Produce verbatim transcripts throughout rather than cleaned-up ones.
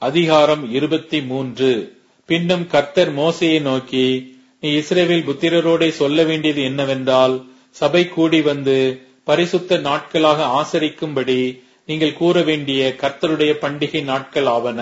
அதிகாரம் இருபத்தி மூன்று. பின்னும் கர்த்தர் மோசேயை நோக்கி, நீ இஸ்ரவேல் புத்திரரோடே சொல்ல வேண்டியது என்னவென்றால், சபை கூடி வந்து பரிசுத்த நாட்களாக ஆசரிக்கும்படி நீங்கள் கூற வேண்டிய கர்த்தருடைய பண்டிகை நாட்கள் ஆவன.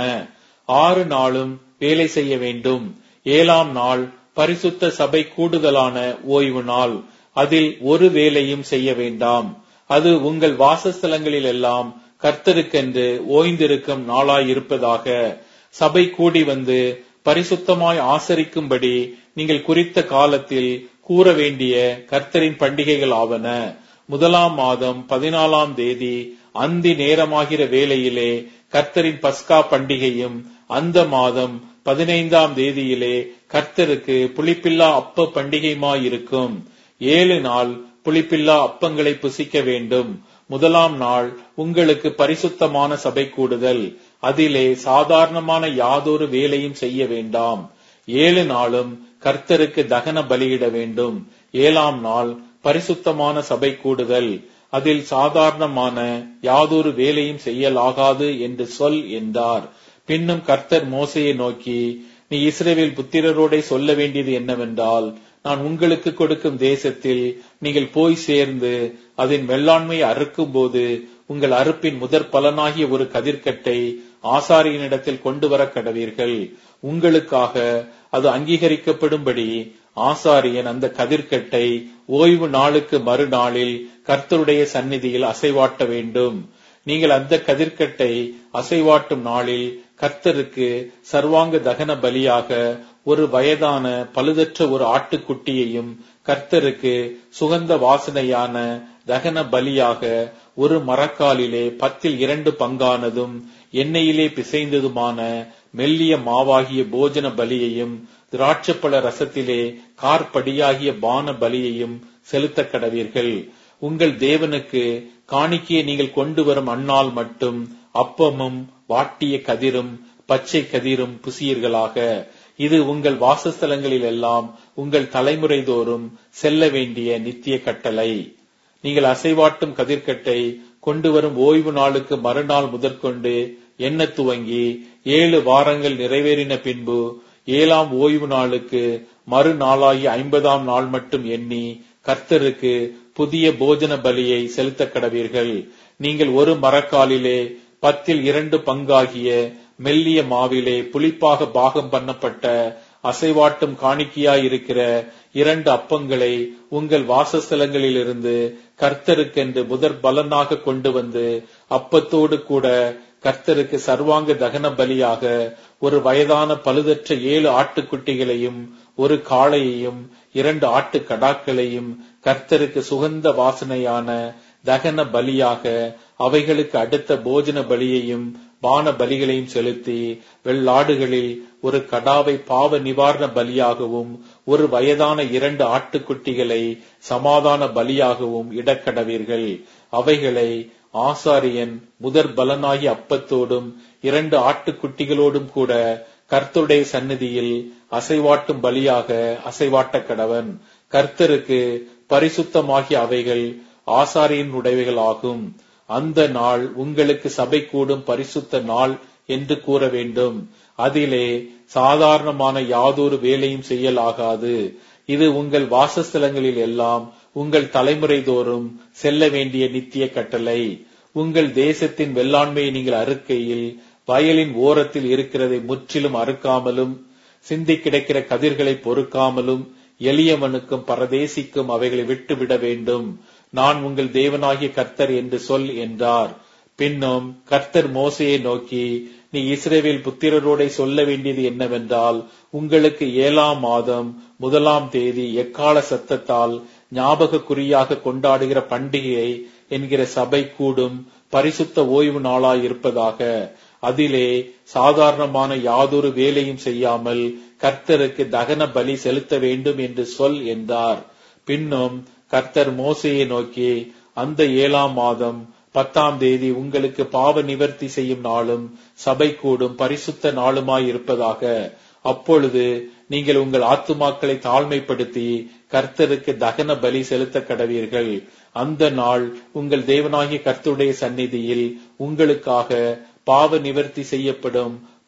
ஆறு நாளும் வேலை செய்ய வேண்டும். ஏழாம் நாள் பரிசுத்த சபை கூடுதலான ஓய்வு நாள். அதில் ஒரு வேலையும் செய்ய வேண்டாம். அது உங்கள் வாசஸ்தலங்களில் எல்லாம் கர்த்தருக்கென்று ஓய்ந்திருக்கும் நாளாயிருப்பதாக. சபை கூடி வந்து பரிசுத்தமாய் ஆசரிக்கும்படி நீங்கள் குறித்த காலத்தில் கூற வேண்டிய கர்த்தரின் பண்டிகைகள் ஆவன. முதலாம் மாதம் பதினாலாம் தேதி அந்தி நேரமாகிற வேளையிலே கர்த்தரின் பஸ்கா பண்டிகையும், அந்த மாதம் பதினைந்தாம் தேதியிலே கர்த்தருக்கு புளிப்பில்லா அப்ப பண்டிகையுமாயிருக்கும். ஏழு நாள் புளிப்பில்லா அப்பங்களை புசிக்க வேண்டும். முதலாம் நாள் உங்களுக்கு பரிசுத்தமான சபை கூடுதல். அதிலே சாதாரணமான யாதொரு வேலையும் செய்ய வேண்டாம். ஏழு நாளும் கர்த்தருக்கு தகன பலியிட வேண்டும். ஏழாம் நாள் பரிசுத்தமான சபை கூடுதல். அதில் சாதாரணமான யாதொரு வேலையும் செய்யலாகாது என்று சொல் என்றார். பின்னும் கர்த்தர் மோசேயை நோக்கி, நீ இஸ்ரவேல் புத்திரரோடே சொல்ல வேண்டியது என்னவென்றால், நான் உங்களுக்கு கொடுக்கும் தேசத்தில் நீங்கள் போய் சேர்ந்து அதன் வெள்ளாண்மையை அறுக்கும் போது உங்கள் அறுப்பின் முதற் பலனாகிய ஒரு கதிர்க்கட்டை ஆசாரியனிடத்தில் கொண்டு வர கடவீர்கள். உங்களுக்காக அது அங்கீகரிக்கப்படும்படி ஆசாரியன் அந்த கதிர்க்கட்டை ஓய்வு நாளுக்கு மறுநாளில் கர்த்தருடைய சந்நிதியில் அசைவாட்ட வேண்டும். நீங்கள் அந்த கதிர்க்கட்டை அசைவாட்டும் நாளில் கர்த்தருக்கு சர்வாங்க தகன பலியாக ஒரு வயதான பழுதற்ற ஒரு ஆட்டுக்குட்டியையும், கர்த்தருக்கு சுகந்த வாசனையான தகன பலியாக ஒரு மரக்காலிலே பத்தில் இரண்டு பங்கானதும் எண்ணெயிலே பிசைந்ததுமான மெல்லிய மாவாகிய போஜன பலியையும், திராட்சப்பழ ரசத்திலே கார்படியாகிய பான பலியையும் செலுத்த கடவீர்கள். உங்கள் தேவனுக்கு காணிக்கையை நீங்கள் கொண்டு வரும் அந்நாள் மட்டும் அப்பமும் வாட்டிய கதிரும் பச்சை கதிரும் புசியீர்களாக. இது உங்கள் வாசஸ்தலங்களில் எல்லாம் உங்கள் தலைமுறை தோறும் செல்ல வேண்டிய நித்திய கட்டளை. நீங்கள் அசைவாட்டும் கதிர்க்கட்டை கொண்டு வரும் ஓய்வு நாளுக்கு மறுநாள் முதற்கொண்டு எண்ண துவங்கி ஏழு வாரங்கள் நிறைவேறின பின்பு ஏழாம் ஓய்வு நாளுக்கு மறுநாளாகி ஐம்பதாம் நாள் மட்டும் எண்ணி கர்த்தருக்கு புதிய போஜன பலியை செலுத்த கடவீர்கள். நீங்கள் ஒரு மரக்காலிலே பத்தில் இரண்டு பங்காகிய மெல்லிய மாவிலே புளிப்பாக பாகம் பண்ணப்பட்ட அசைவாட்டும் காணிக்கையாயிருக்கிற இரண்டு அப்பங்களை உங்கள் வாசஸ்தலங்களிலிருந்து கர்த்தருக்கென்று முதற் பலனாக கொண்டு வந்து, அப்பத்தோடு கூட கர்த்தருக்கு சர்வாங்க தகன பலியாக ஒரு வயதான பழுதற்ற ஏழு ஆட்டுக்குட்டிகளையும் ஒரு காளையையும் இரண்டு ஆட்டு கடாக்களையும் கர்த்தருக்கு சுகந்த வாசனையான தகன பலியாக அவைகளுக்கு அடுத்த போஜன பலியையும் பான பலிகளையும் செலுத்தி, வெள்ளாடுகளில் ஒரு கடாவை பாவ நிவாரண பலியாகவும் ஒரு வயதான இரண்டு ஆட்டுக்குட்டிகளை சமாதான பலியாகவும் இடக்கடவீர்கள். அவைகளை ஆசாரியன் முதற் பலனாகி அப்பத்தோடும் இரண்டு ஆட்டுக்குட்டிகளோடும் கூட கர்த்தருடைய சந்நிதியில் அசைவாட்டும் பலியாக அசைவாட்ட கடவன். கர்த்தருக்கு பரிசுத்தமாகிய அவைகள் ஆசாரியன் உடையவைகள் ஆகும். அந்த நாள் உங்களுக்கு சபை கூடும் பரிசுத்த நாள் என்று கூற வேண்டும். அதிலே சாதாரணமான யாதொரு வேலையும் செய்யலாகாது. இது உங்கள் வாசஸ்தலங்களில் எல்லாம் உங்கள் தலைமுறை தோறும் செல்ல வேண்டிய நித்திய கட்டளை. உங்கள் தேசத்தின் வெள்ளாண்மையை நீங்கள் அறுக்கையில் வயலின் ஓரத்தில் இருக்கிறதை முற்றிலும் அறுக்காமலும், சிந்தி கிடைக்கிற கதிர்களை பொறுக்காமலும், எளியவனுக்கும் பரதேசிக்கும் அவைகளை விட்டுவிட வேண்டும். நான் உங்கள் தேவனாகிய கர்த்தர் என்று சொல் என்றார். பின்னும் கர்த்தர் மோசேயை நோக்கி, நீ இஸ்ரவேல் புத்திரரோடே சொல்ல வேண்டியது என்னவென்றால், உங்களுக்கு ஏழாம் மாதம் முதலாம் தேதி எக்கால சத்தத்தால் ஞாபக குறியாக கொண்டாடுகிற பண்டிகை என்கிற சபை கூடும் பரிசுத்த ஓய்வு நாளாயிருப்பதாக. அதிலே சாதாரணமான யாதொரு வேலையும் செய்யாமல் கர்த்தருக்கு தகன பலி செலுத்த வேண்டும் என்று சொல் என்றார். பின்னும் கர்த்தர் மோசேயை நோக்கி, அந்த ஏழாம் மாதம் பத்தாம் தேதி உங்களுக்கு பாவ நிவர்த்தி செய்யும் நாளும் சபை கூடும் பரிசுத்த நாளுமாயிருப்பதாக. அப்பொழுது நீங்கள் உங்கள் ஆத்துமாக்களை தாழ்மைப்படுத்தி கர்த்தருக்கு தகன பலி செலுத்த கடவீர்கள். அந்த நாள் உங்கள் தேவனாகிய கர்த்தருடைய சந்நிதியில் உங்களுக்காக பாவ நிவர்த்தி செய்யப்படும்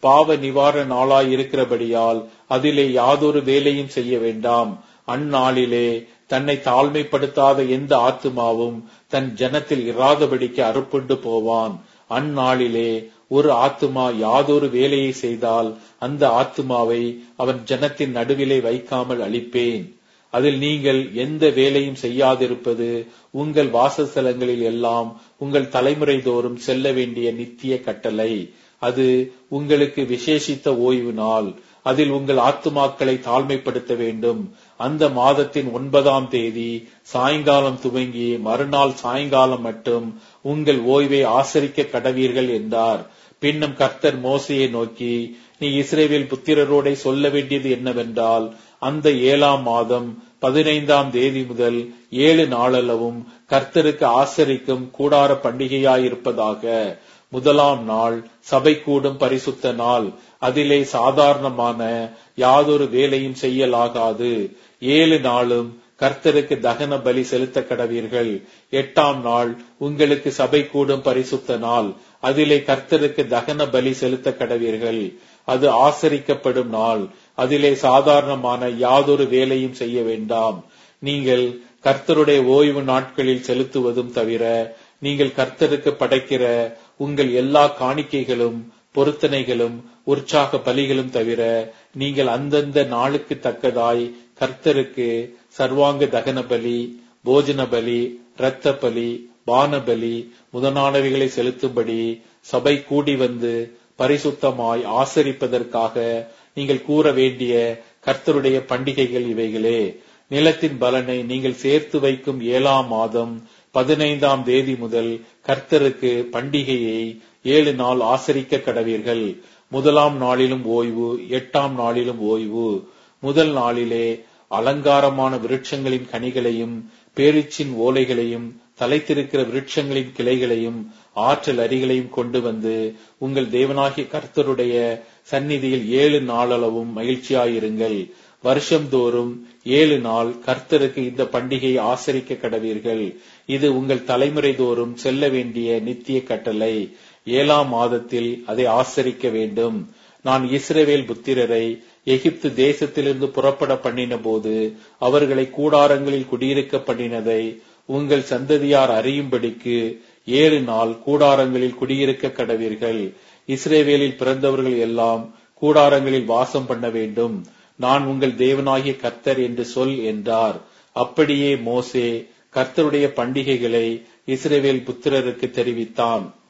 பாவ நிவாரண நாளாய் இருக்கிறபடியால் அதிலே யாதொரு வேலையும் செய்ய வேண்டாம். அந்நாளிலே தன்னை தாழ்மைப்படுத்தாத எந்த ஆத்துமாவும் தன் ஜனத்தில் இராதபடிக்கு அறுப்புண்டு போவான். அந்நாளிலே ஒரு ஆத்துமா யாதொரு வேலையை செய்தால் அந்த ஆத்துமாவை அவன் ஜனத்தின் நடுவிலே வைக்காமல் அழிப்பேன். அதில் நீங்கள் எந்த வேலையும் செய்யாதிருப்பது உங்கள் வாசஸ்தலங்களில் எல்லாம் உங்கள் தலைமுறை தோறும் செல்ல வேண்டிய நித்திய கட்டளை. அது உங்களுக்கு விசேஷித்த ஓய்வு நாள். அதில் உங்கள் ஆத்துமாக்களை தாழ்மைப்படுத்த வேண்டும். அந்த மாதத்தின் ஒன்பதாம் தேதி சாயங்காலம் துவங்கி மறுநாள் சாயங்காலம் மட்டும் உங்கள் ஓய்வை ஆசரிக்க கடவீர்கள் என்றார். பின்னும் கர்த்தர் மோசையை நோக்கி, நீ இஸ்ரவேல் புத்திரரோட சொல்ல வேண்டியது என்னவென்றால், அந்த ஏழாம் மாதம் பதினைந்தாம் தேதி முதல் ஏழு நாளளவும் கர்த்தருக்கு ஆசரிக்கும் கூடார பண்டிகையாயிருப்பதாக. முதலாம் நாள் சபை கூடும் பரிசுத்த நாள். அதிலே சாதாரணமான யாதொரு வேலையும் செய்யலாகாது. ஏழு நாளும் கர்த்தருக்கு தகன பலி செலுத்த கடவீர்கள். எட்டாம் நாள் உங்களுக்கு சபை கூடும் பரிசுத்த நாள். அதிலே கர்த்தருக்கு தகன பலி செலுத்த கடவீர்கள். அது ஆசரிக்கப்படும் நாள். அதிலே சாதாரணமான யாதொரு வேலையும் செய்ய வேண்டாம். நீங்கள் கர்த்தருடைய ஓய்வு நாட்களில் செலுத்துவதும் தவிர நீங்கள் கர்த்தருக்கு படைக்கிற உங்கள் எல்லா காணிக்கைகளும் பொருத்தனைகளும் உற்சாக பலிகளும் தவிர நீங்கள் அந்தந்த நாளுக்கு தக்கதாய் கர்த்தருக்கு சர்வாங்க தகன பலி, போஜன பலி, இரத்த பலி, பான பலி முதலானவைகளை செலுத்தும்படி சபை கூடி வந்து பரிசுத்தமாய் ஆசரிப்பதற்காக நீங்கள் கூற வேண்டிய கர்த்தருடைய பண்டிகைகள் இவைகளே. நிலத்தின் பலனை நீங்கள் சேர்த்து வைக்கும் ஏழாம் மாதம் பதினைந்தாம் தேதி முதல் கர்த்தருக்கு பண்டிகையை ஏழு நாள் ஆசரிக்க கடவீர்கள். முதலாம் நாளிலும் ஓய்வு, எட்டாம் நாளிலும் ஓய்வு. முதல் நாளிலே அலங்காரமான விருட்சங்களின் கனிகளையும் பேரிச்சின் ஓலைகளையும் தலைத்திருக்கிற விருட்சங்களின் கிளைகளையும் ஆற்றல் அரிகளையும் கொண்டு வந்து உங்கள் தேவனாகிய கர்த்தருடைய சந்நிதியில் ஏழு நாளளவும் மகிழ்ச்சியாயிருங்கள். வருஷம்தோறும் ஏழு நாள் கர்த்தருக்கு இந்த பண்டிகையை ஆசரிக்க கடவீர்கள். இது உங்கள் தலைமுறை தோறும் செல்ல வேண்டிய நித்திய கட்டளை. ஏழாம் மாதத்தில் அதை ஆசரிக்க வேண்டும். நான் இஸ்ரவேல் புத்திரரை எகிப்து தேசத்திலிருந்து புறப்பட பண்ணின போது அவர்களை கூடாரங்களில் குடியிருக்க பண்ணினதை உங்கள் சந்ததியார் அறியும்படிக்கு ஏழு நாள் கூடாரங்களில் குடியிருக்க கடவீர்கள். இஸ்ரவேலில் பிறந்தவர்கள் எல்லாம் கூடாரங்களில் வாசம் பண்ண வேண்டும். நான் உங்கள் தேவனாகிய கர்த்தர் என்று சொல் என்றார். அப்படியே மோசே கர்த்தருடைய பண்டிகைகளை இஸ்ரவேல் புத்திரருக்கு தெரிவித்தான்.